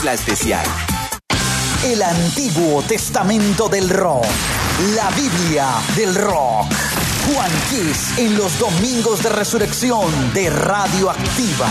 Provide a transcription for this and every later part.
Isla Especial. El Antiguo Testamento del Rock. La Biblia del Rock. Juan Kiss en los domingos de resurrección de Radioactiva.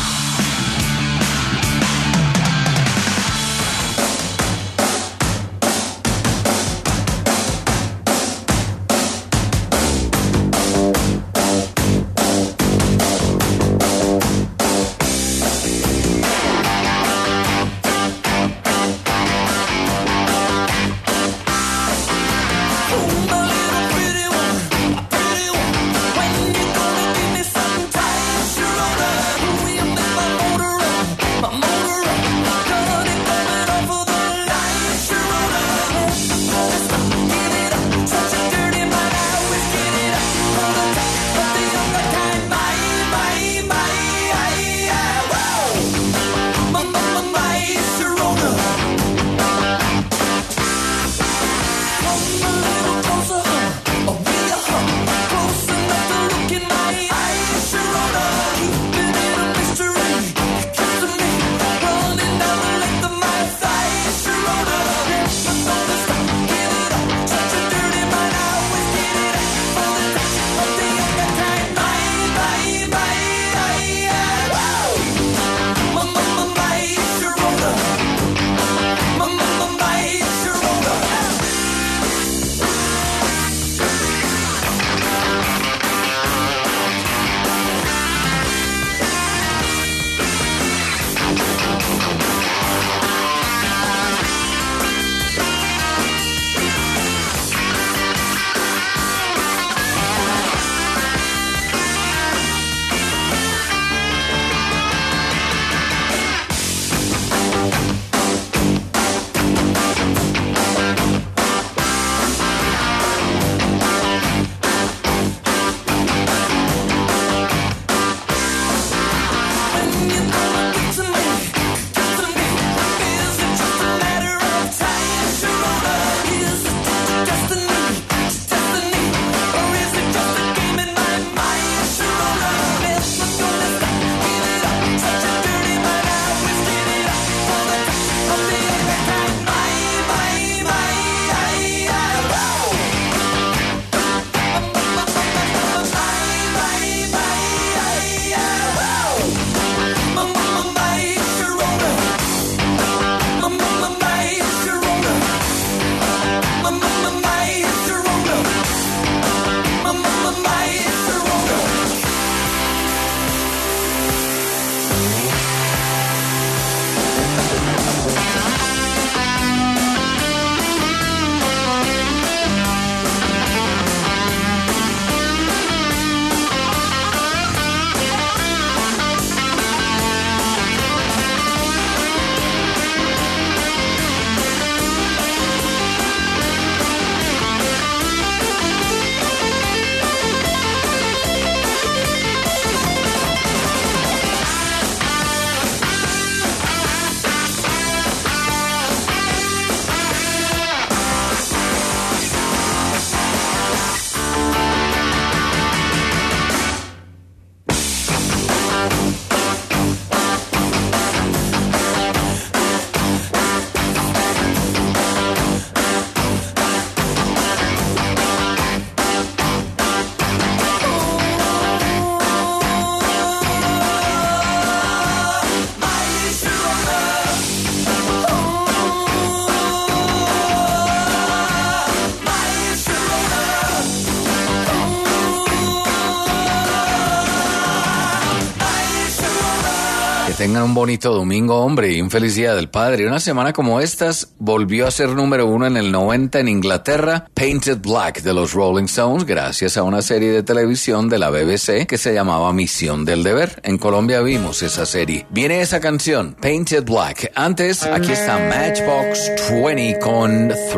Tengan un bonito domingo, hombre, y un feliz Día del Padre. Una semana como estas volvió a ser número 1 en el 90 en Inglaterra, Painted Black de los Rolling Stones, gracias a una serie de televisión de la BBC que se llamaba Misión del Deber. En Colombia vimos esa serie. Viene esa canción, Painted Black. Antes, aquí está Matchbox 20 con 3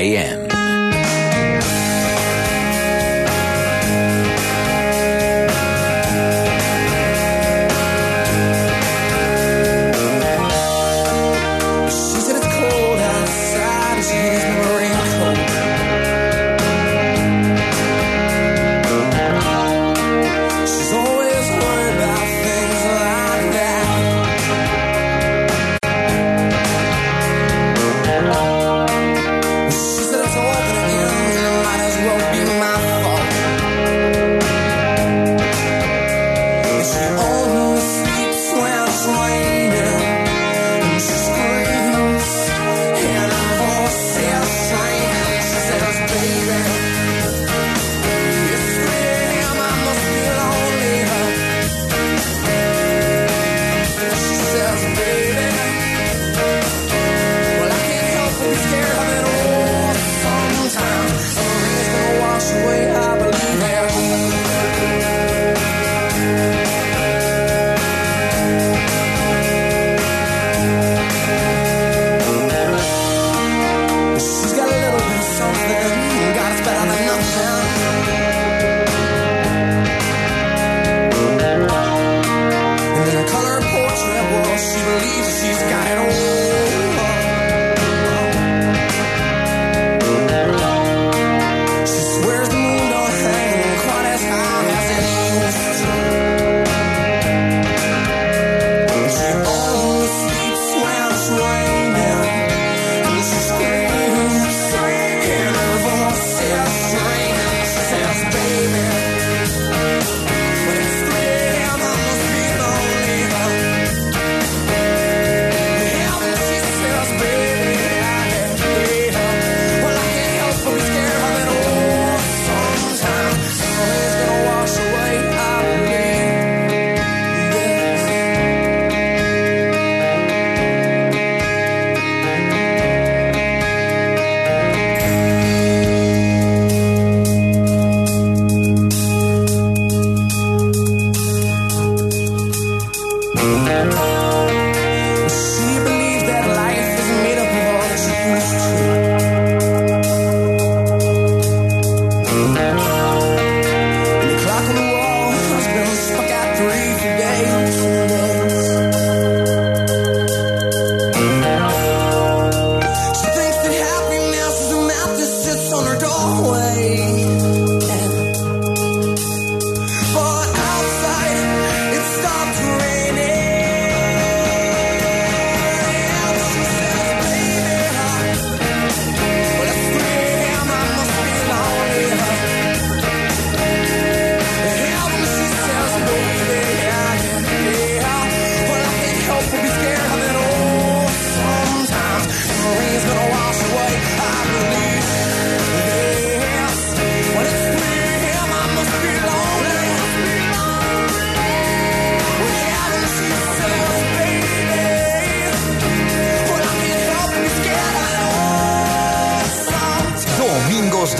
AM.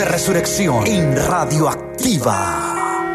de Resurrección en Radioactiva.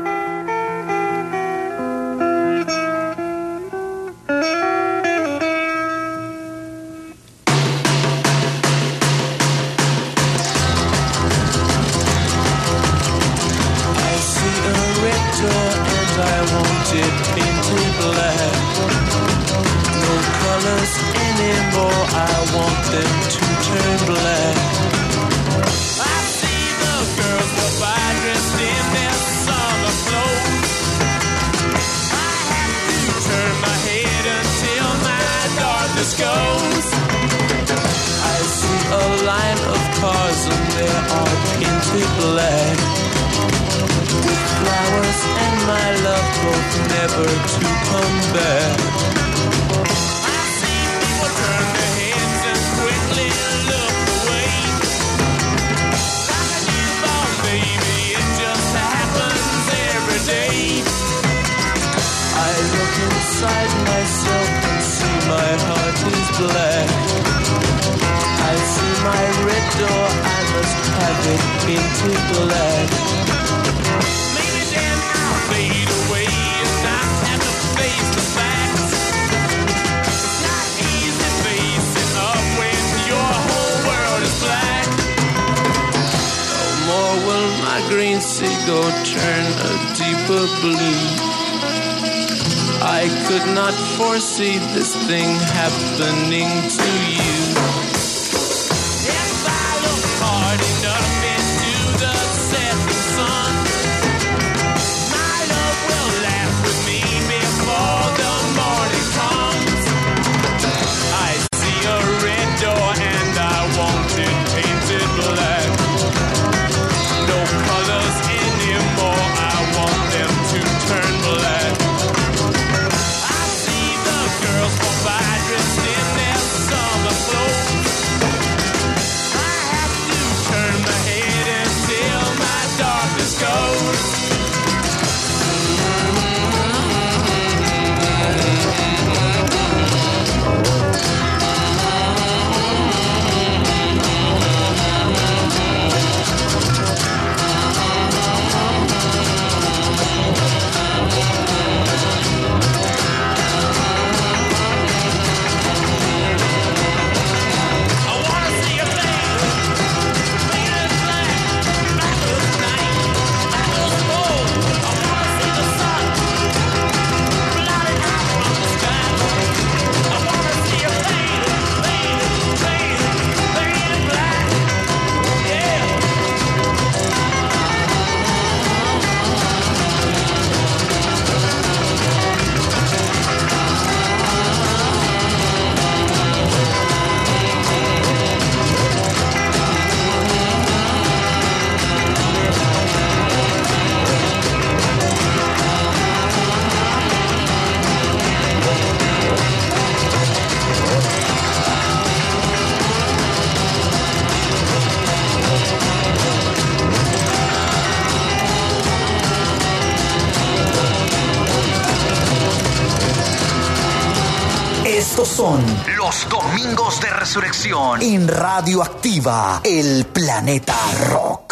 Foresee this thing happening to you. If I look hard enough into the setting sun, my love will laugh with me before the morning comes. I see a red door and I want it painted black. No colors anymore, I want them to turn black. Girls go by dressed in their summer clothes. I have to turn my head until my darkness goes. Estos son los Domingos de Resurrección en Radioactiva, el planeta rock.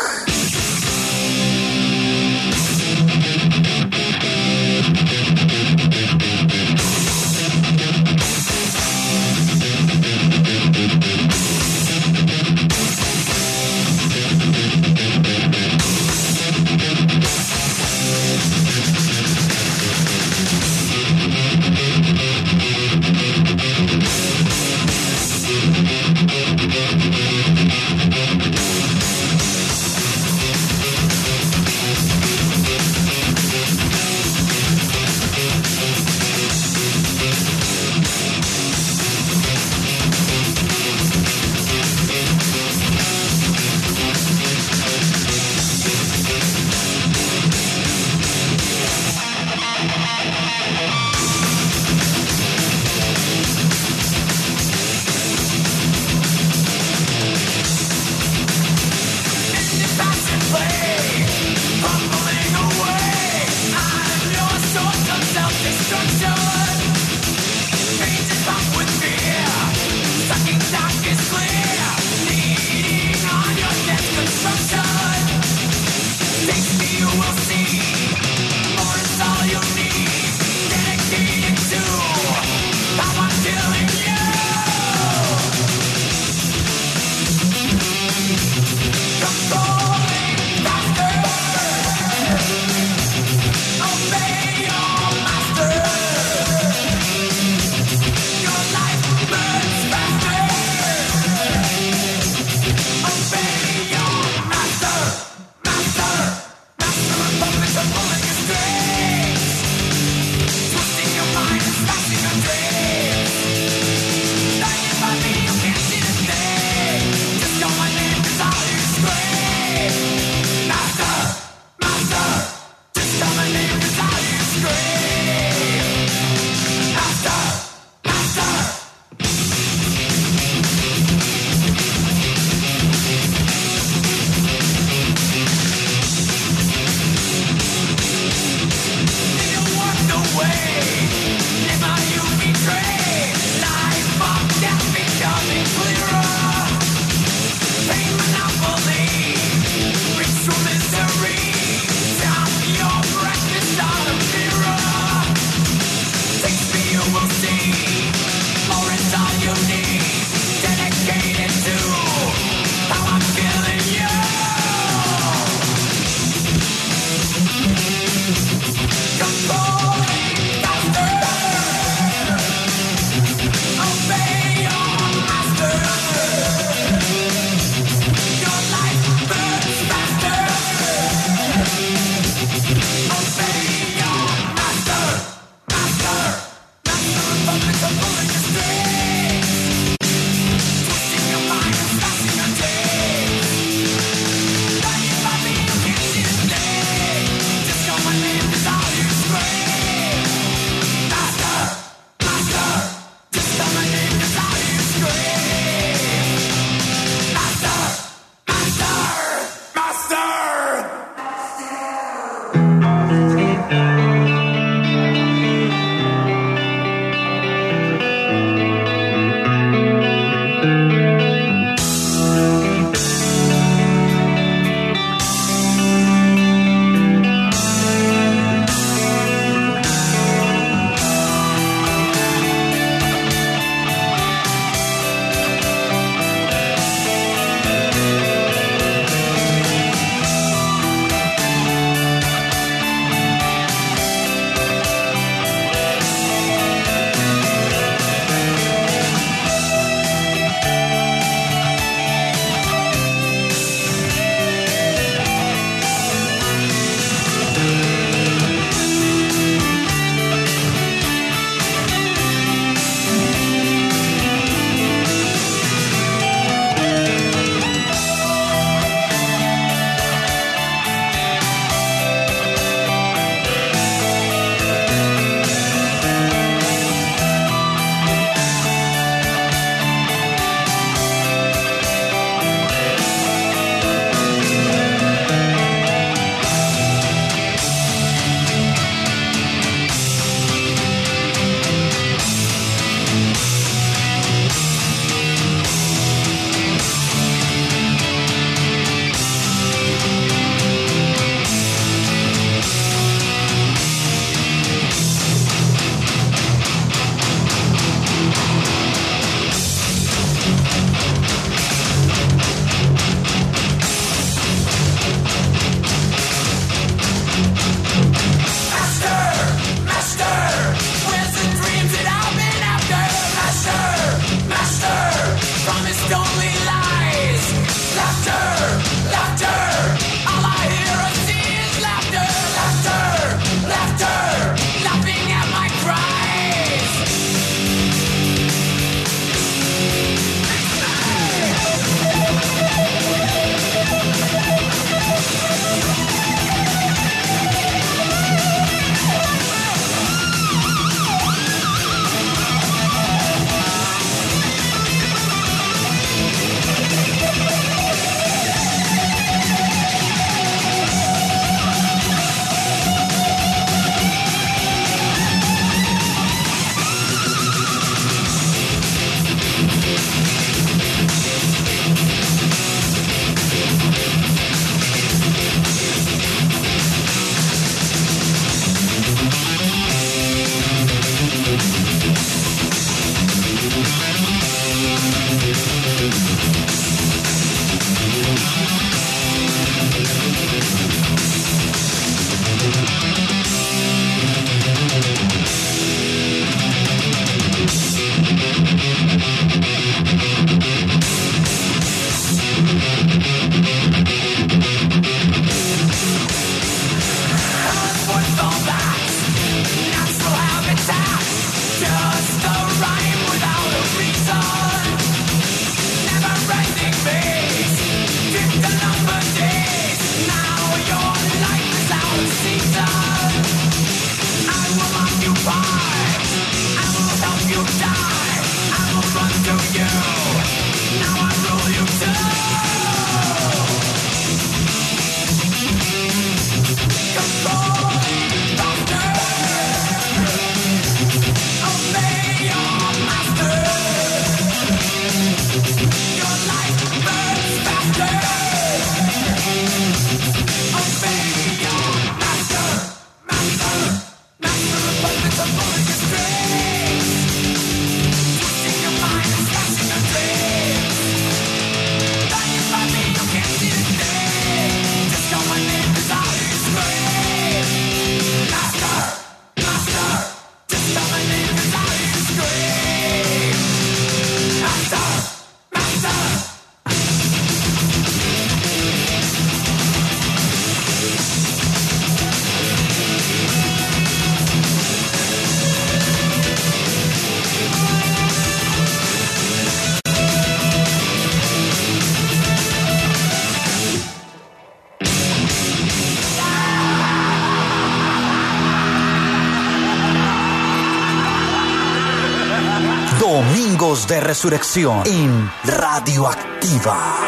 Domingos de Resurrección en Radioactiva.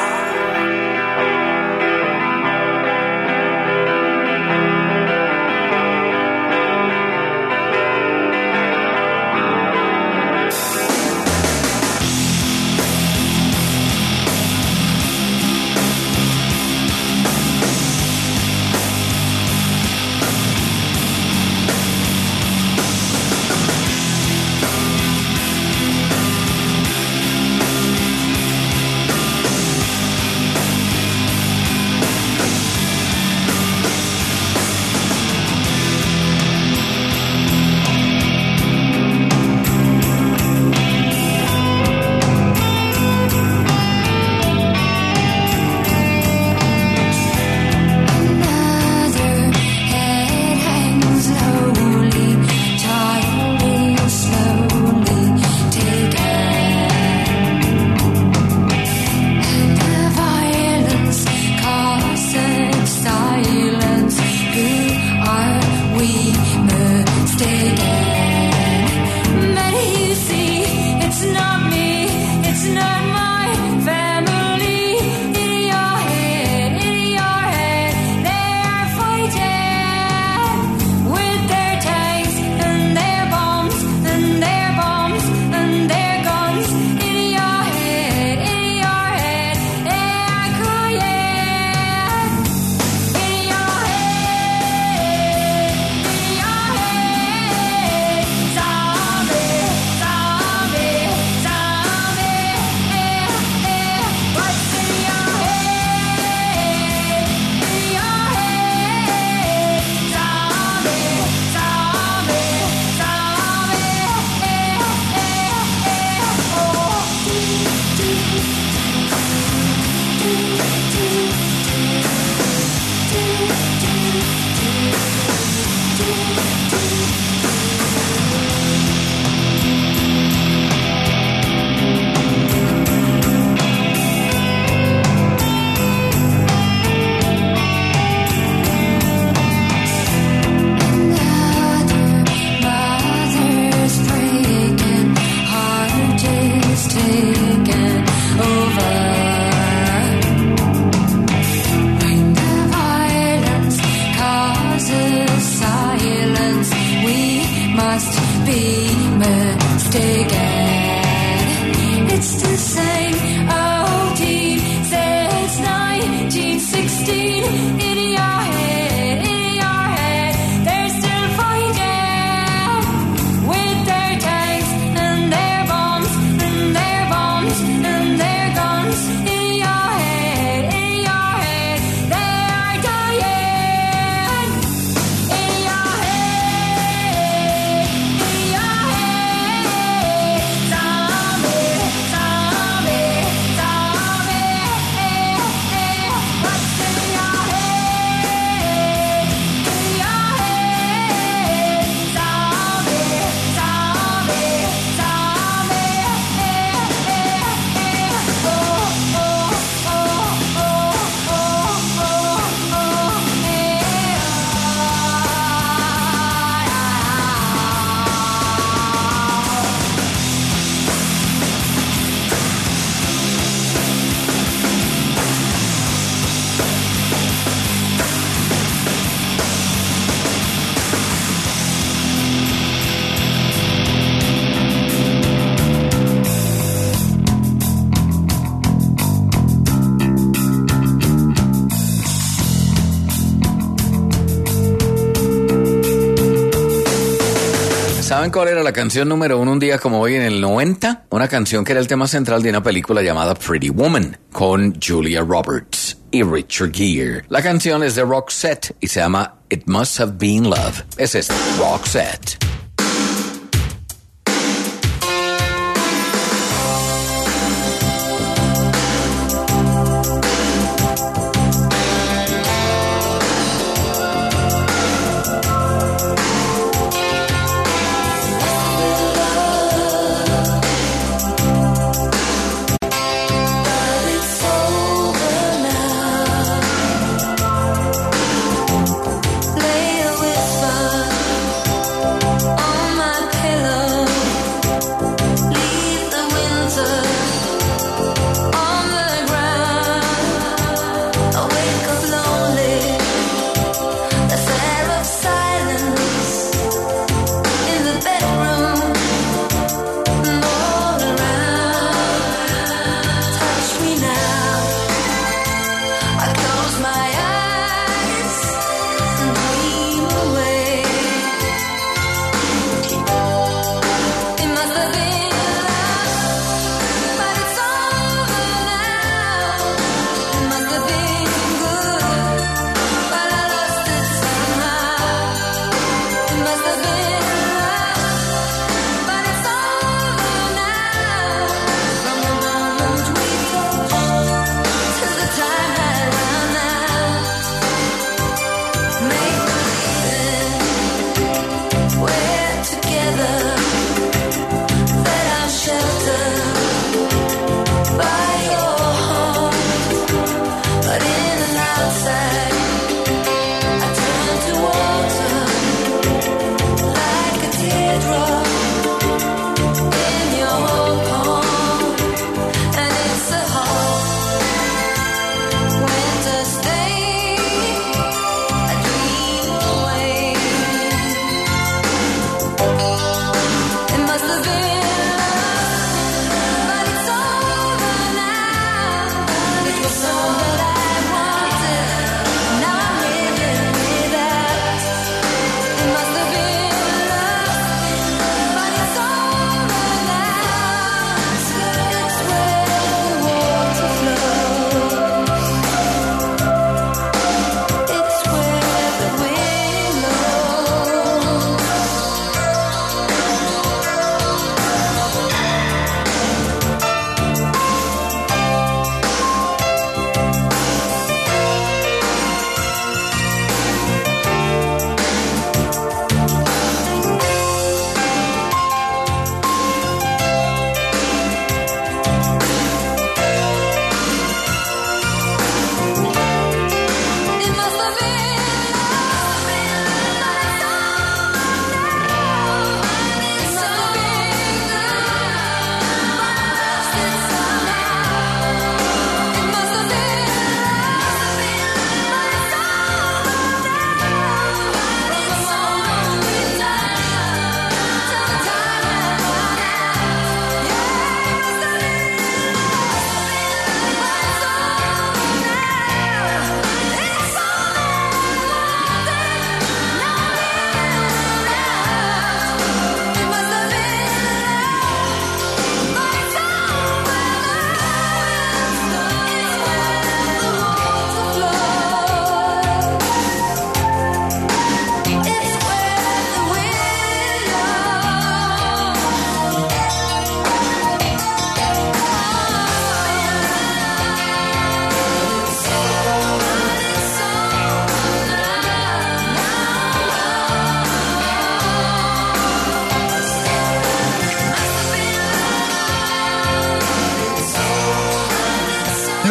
¿Saben cuál era la canción número 1 un día como hoy en el 90? Una canción que era el tema central de una película llamada Pretty Woman, con Julia Roberts y Richard Gere. La canción es de Roxette y se llama It Must Have Been Love. Es esta, Roxette. Lay a whisper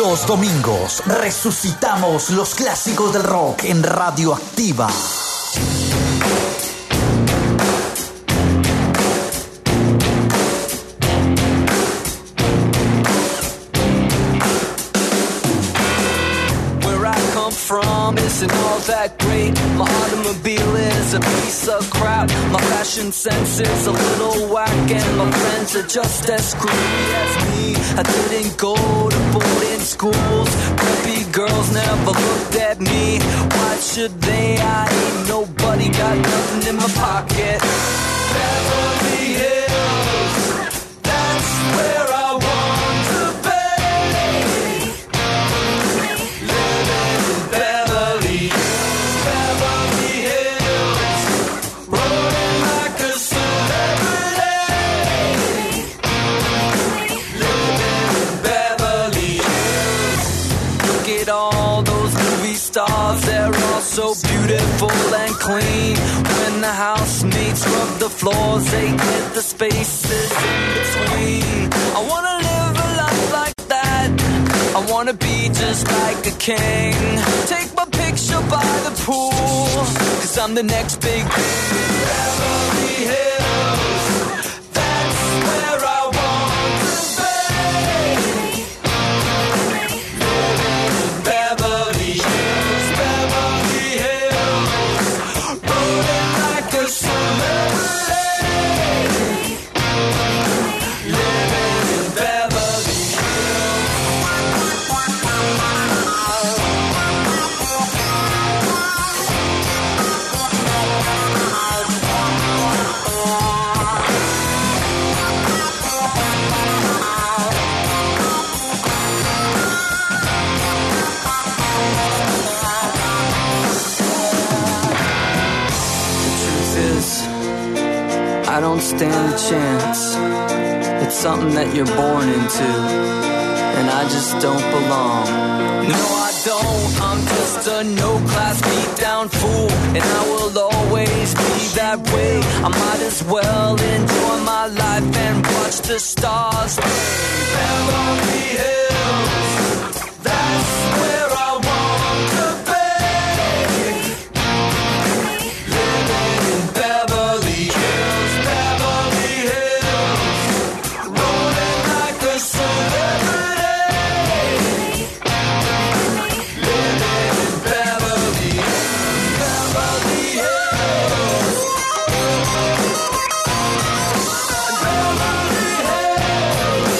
Los domingos resucitamos los clásicos del rock en Radioactiva. From isn't all that great. My automobile is a piece of crap. My fashion sense is a little whack, and my friends are just as screwy as me. I didn't go to boarding schools. Preppy girls never looked at me. Why should they? I ain't nobody, got nothing in my pocket. Beverly Hills, that's where I want to be. Stars, they're all so beautiful and clean. When the housemates rub the floors, they get the spaces in between. I wanna live a life like that. I wanna be just like a king. Take my picture by the pool, 'cause I'm the next big thing. Beverly Hills, that's where I want to be. Living in Beverly Hills, Beverly Hills, rolling like a celebrity. Living in Beverly Hills. I don't stand a chance. It's something that you're born into, and I just don't belong. No, I don't. I'm just a no-class beat-down fool, and I will always be that way. I might as well enjoy my life and watch the stars. Beverly Hills, that's where I want to be. Living in Beverly Hills, Beverly Hills, rolling like a celebrity. Living in Beverly Hills, Beverly Hills, Beverly Hills,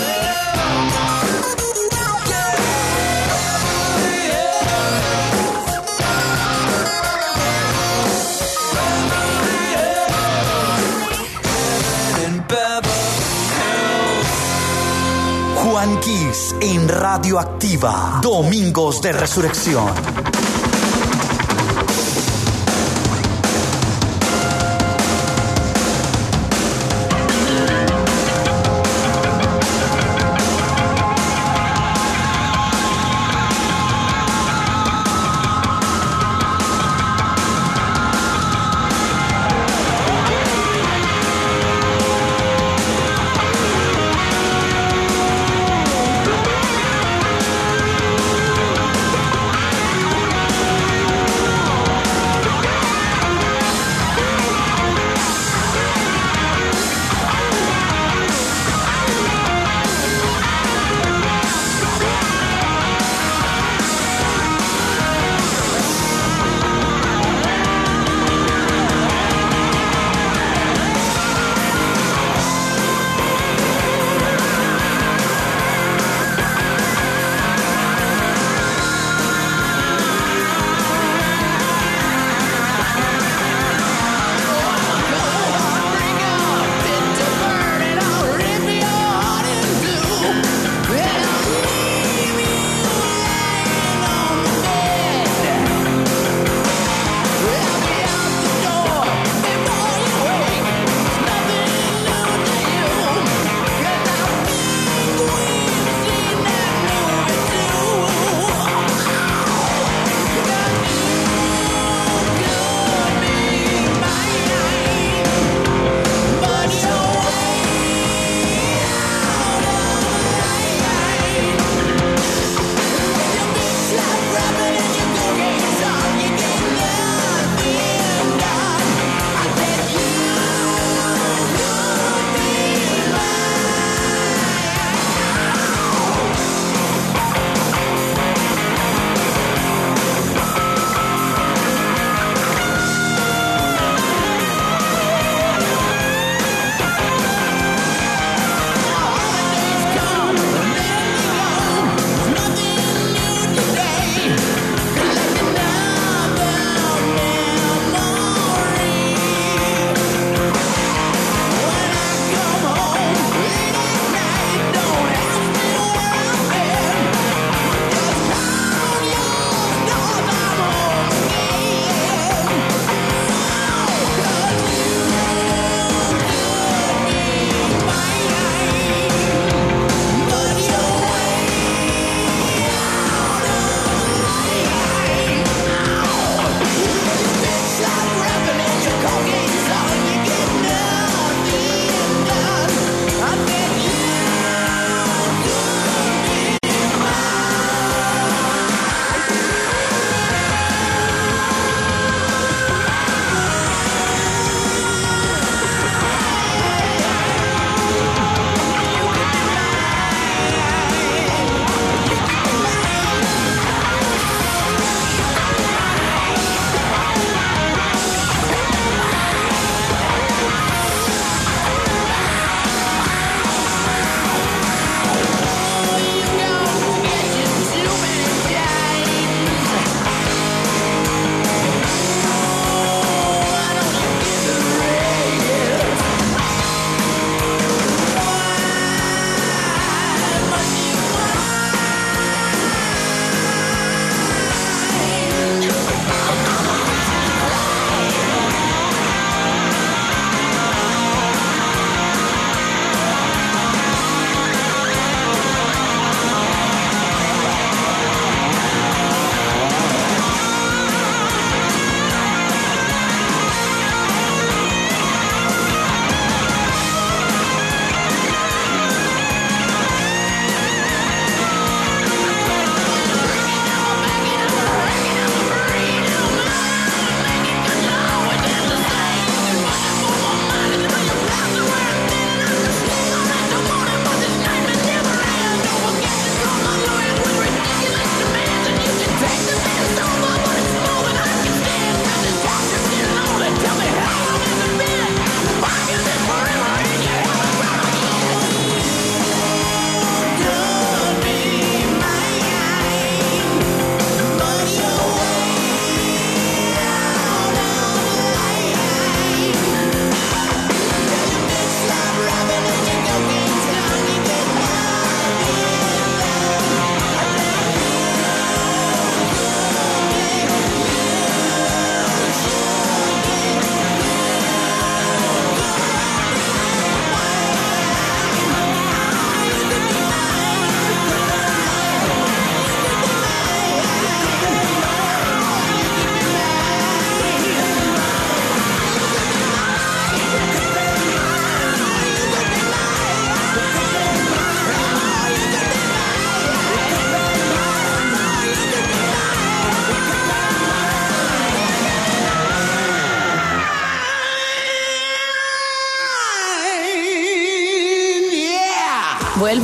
in Beverly Hills. Juan Quis en Radioactiva. Domingos de Resurrección.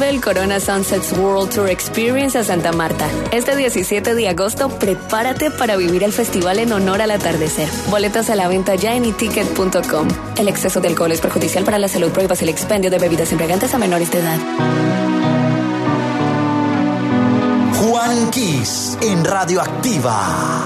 Vuelve el Corona Sunsets World Tour Experience a Santa Marta. Este 17 de agosto, prepárate para vivir el festival en honor al atardecer. Boletas a la venta ya en eticket.com. El exceso de alcohol es perjudicial para la salud. Prohíbas el expendio de bebidas embriagantes a menores de edad. Juan Kiss en Radioactiva.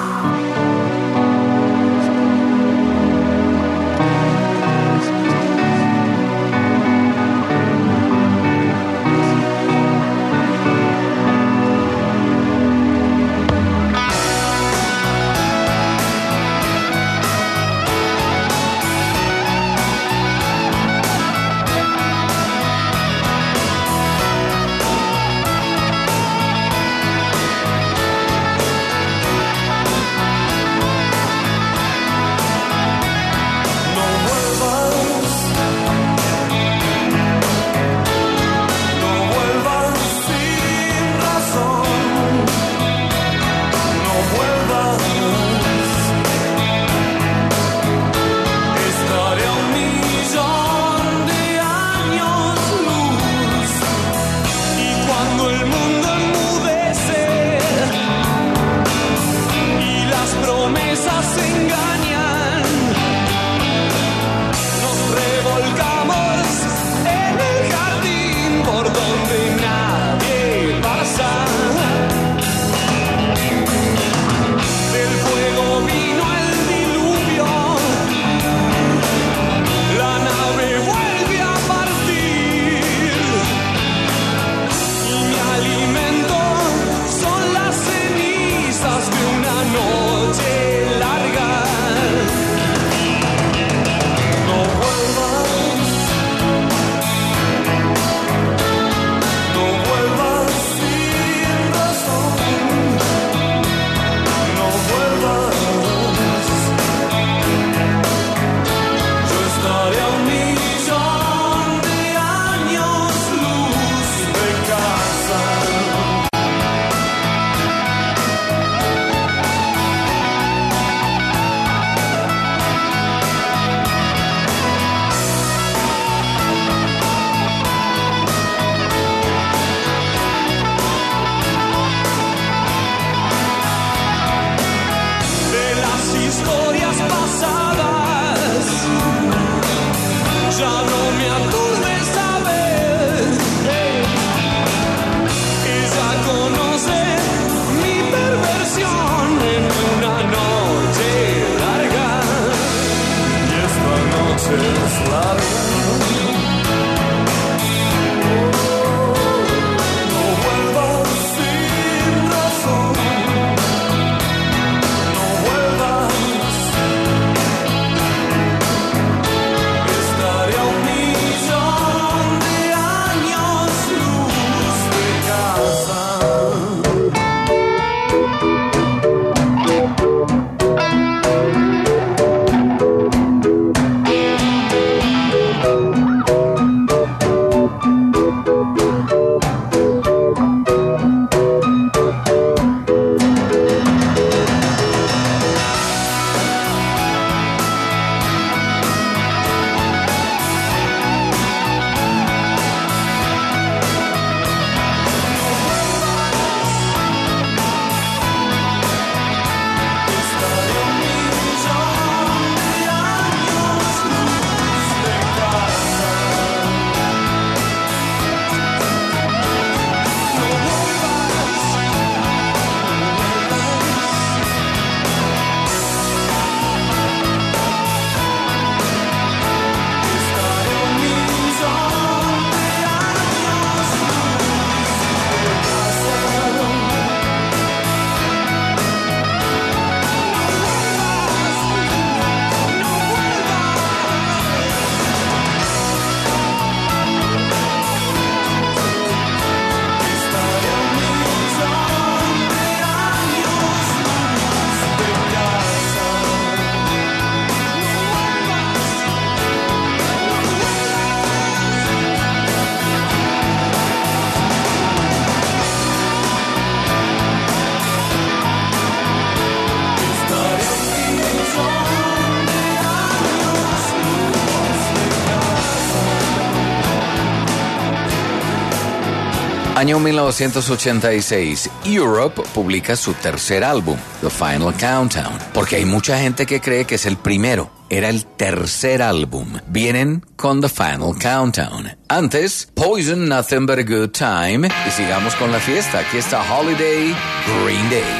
Año 1986, Europe publica su tercer álbum, The Final Countdown, porque hay mucha gente que cree que es el primero. Era el tercer álbum. Vienen con The Final Countdown. Antes, Poison, Nothing But a Good Time. Y sigamos con la fiesta. Aquí está Holiday, Green Day.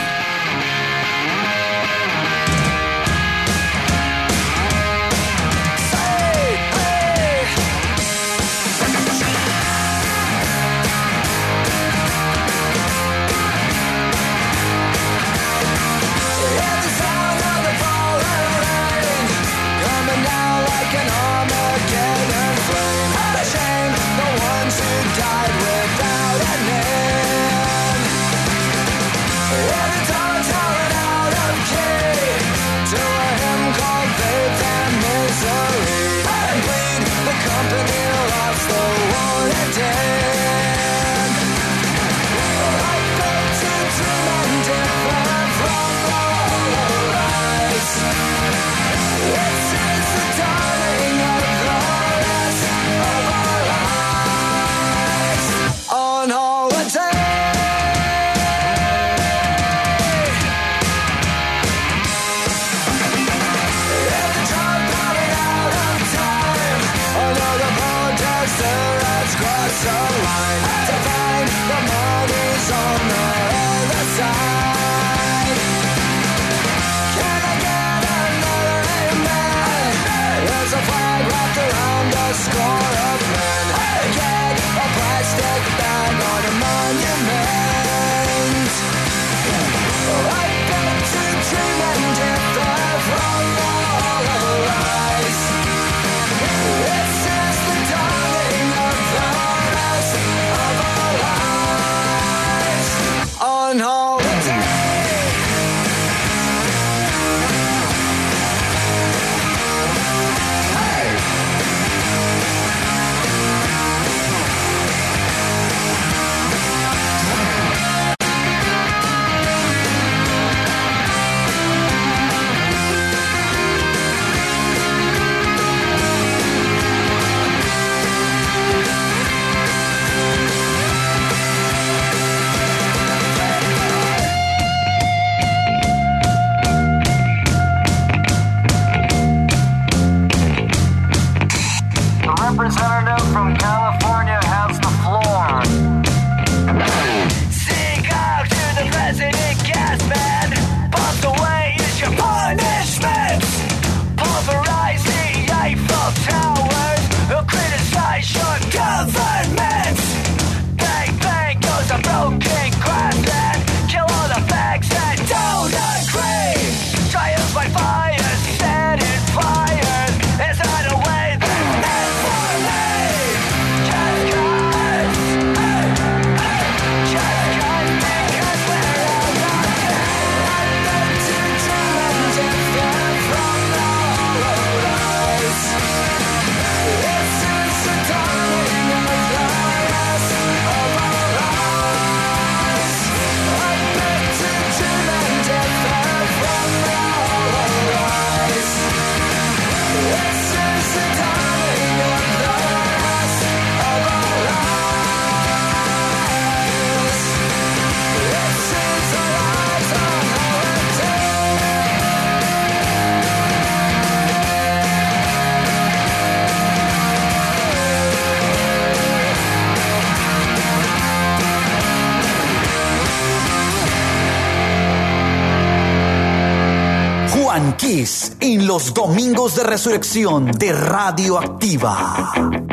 Kiss en los domingos de resurrección de Radioactiva.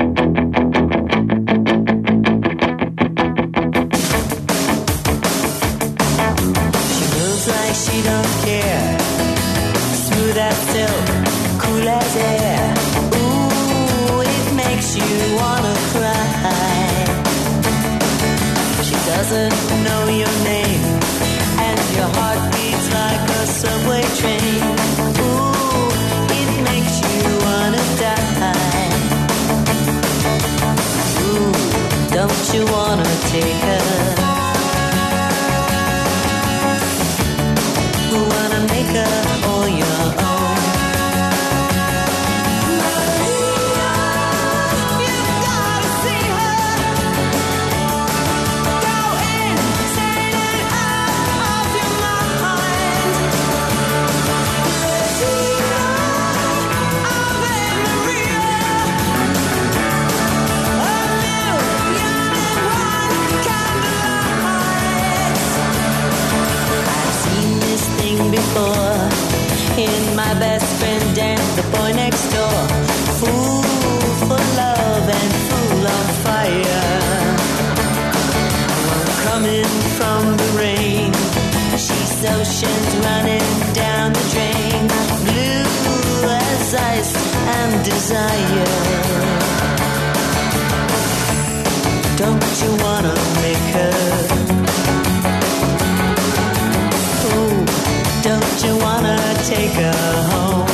She moves like she don't care. Smooth as silk, cool as air. Ooh, it makes you wanna cry. She doesn't know your name, and your heart beats like a subway train. Ooh, it makes you wanna die. Ooh, don't you wanna take her? Wanna make her all your own. Maria, you've gotta see her. running from the rain. She's oceans running down the drain, blue as ice and desire. Don't you wanna make her? Oh, don't you wanna take her home?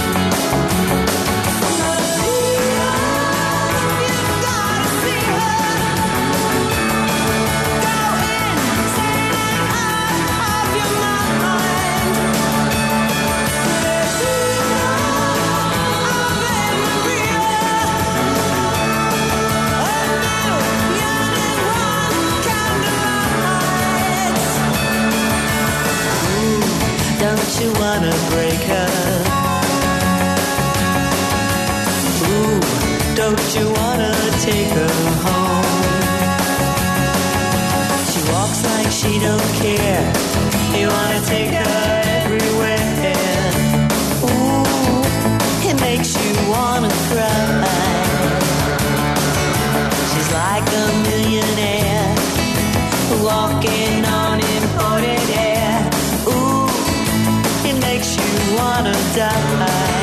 Don't you wanna break her? Ooh, don't you wanna take her home? She walks like she don't care. You wanna take her everywhere. Ooh, it makes you wanna cry. She's like a millionaire walking on imported air. Ooh, it makes you wanna die.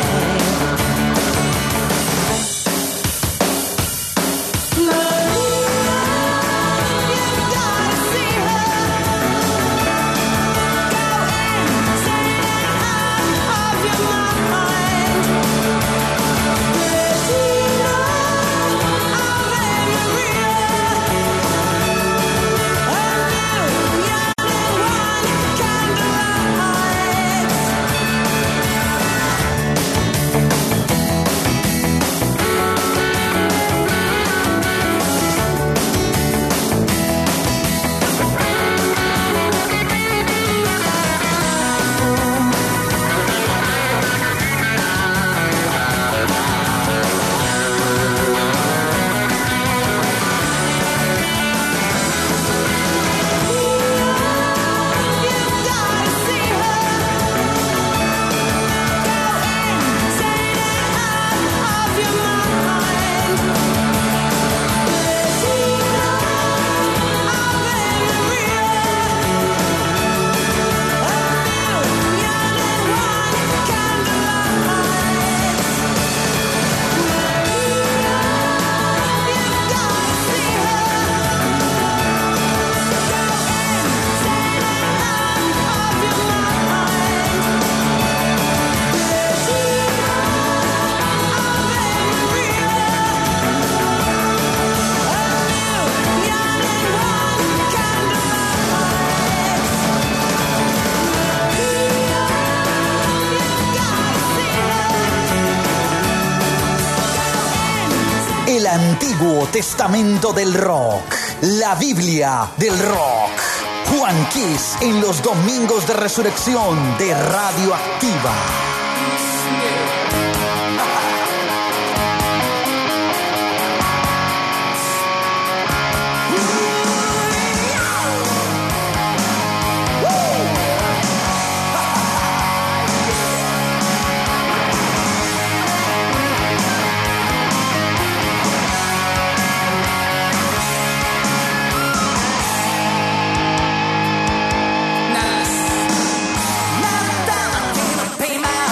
El Antiguo Testamento del Rock, la Biblia del Rock. Juan Kiss en los domingos de resurrección de Radioactiva. Pay my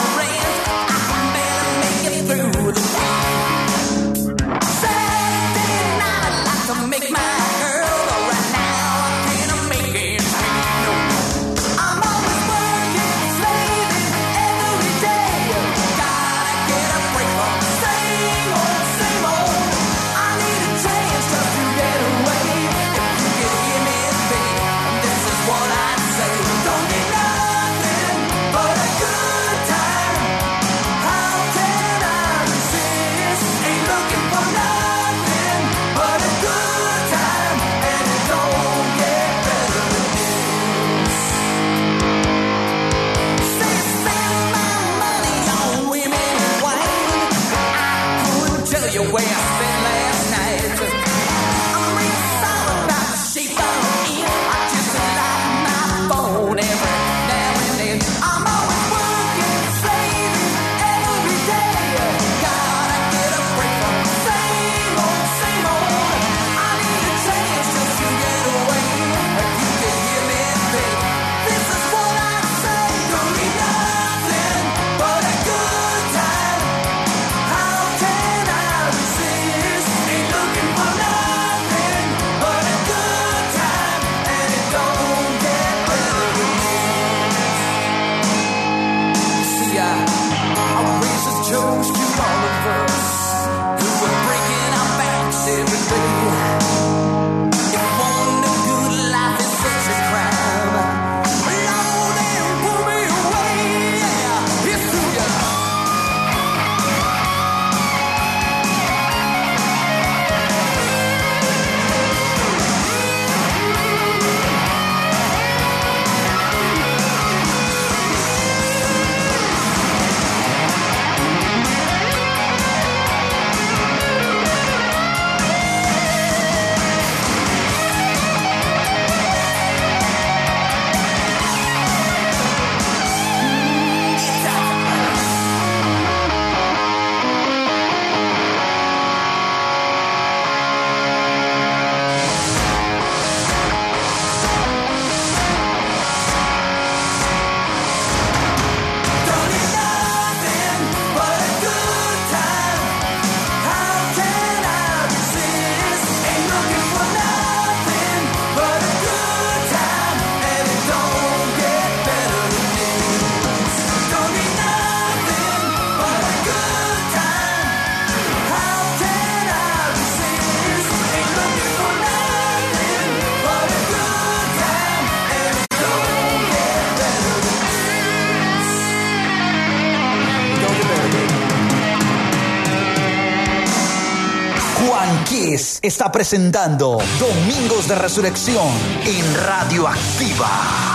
está presentando Domingos de Resurrección en Radio Activa.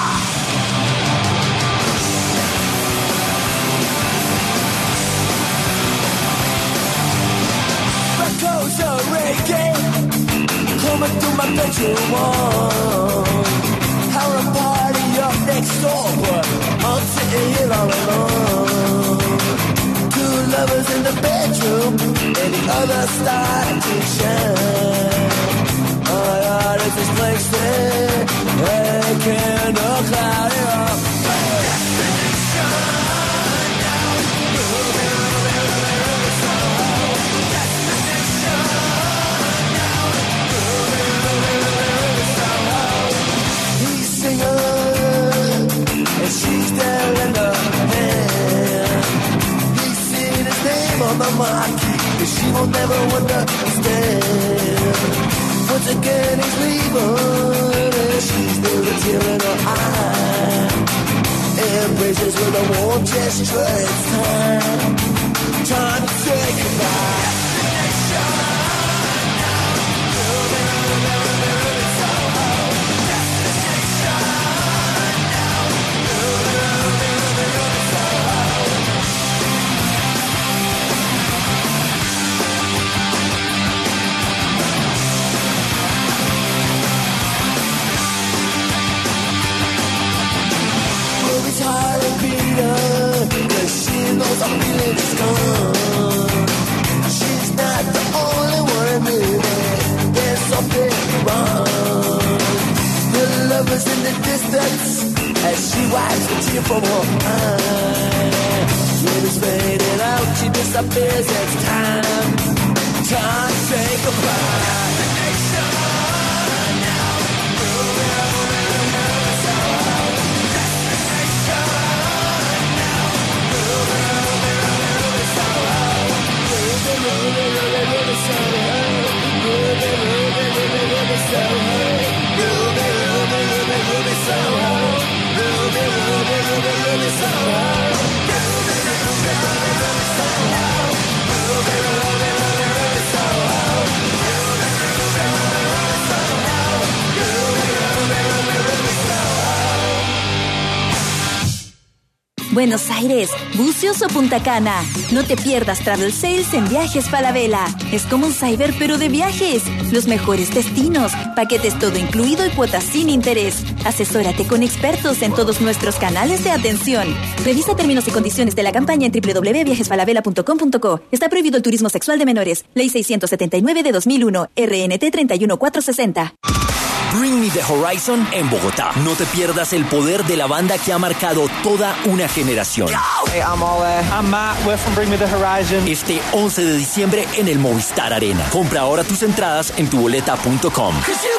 Coming through my bedroom wall, having a party up next door, but I'm sitting here all alone. Two lovers in the bedroom, and the other starting to shine. Oh my God, it's this place there, hey, candle cloudy up. And she's there in the hand. He's seen his name on the marquee, but she will never understand. Once again he's leaving, and she's there with a tear in her eye. Embraces with a warm gesture. It's time to say goodbye. I'm feeling it's gone. She's not the only one admitting there's something wrong. The lover's in the distance as she wipes the tear from her eye. When it's fading out, she disappears. It's time to say goodbye. Buenos Aires, Bucios o Punta Cana. No te pierdas Travel Sales en Viajes Falabella. Es como un cyber pero de viajes. Los mejores destinos, paquetes todo incluido y cuotas sin interés. Asesórate con expertos en todos nuestros canales de atención. Revisa términos y condiciones de la campaña en www.viajesfalabella.com.co. Está prohibido el turismo sexual de menores. Ley 679 de 2001, RNT 31460. Bring Me the Horizon en Bogotá. No te pierdas el poder de la banda que ha marcado toda una generación. Hey, I'm Ole. I'm Matt. We're from Bring Me the Horizon. Este 11 de diciembre en el Movistar Arena. Compra ahora tus entradas en tuboleta.com.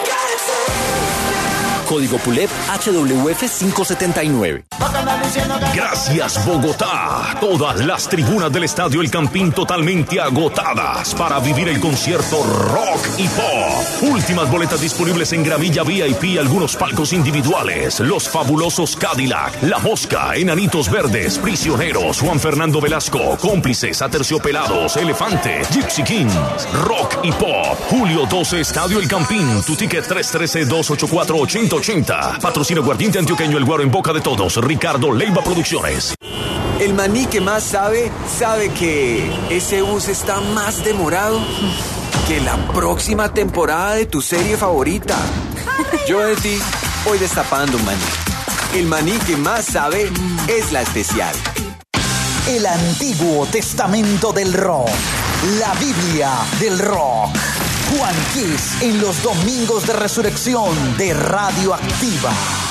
Código PULEP HWF 579. Gracias, Bogotá. Todas las tribunas del Estadio El Campín totalmente agotadas para vivir el concierto Rock y Pop. Últimas boletas disponibles en gramilla VIP, algunos palcos individuales. Los fabulosos Cadillac, La Mosca, Enanitos Verdes, Prisioneros, Juan Fernando Velasco, Cómplices, Aterciopelados, Elefante, Gypsy Kings. Rock y Pop. Julio 12, Estadio El Campín. Tu ticket 313-284-8080. Patrocina Aguardiente Antioqueño, El Guaro en boca de todos. Ricardo Leiva Producciones. El maní que más sabe que ese bus está más demorado que la próxima temporada de tu serie favorita. Yo de ti voy destapando un maní. El maní que más sabe es la especial. El Antiguo Testamento del Rock. La Biblia del Rock. Juan Kiss en los Domingos de Resurrección de Radio Activa.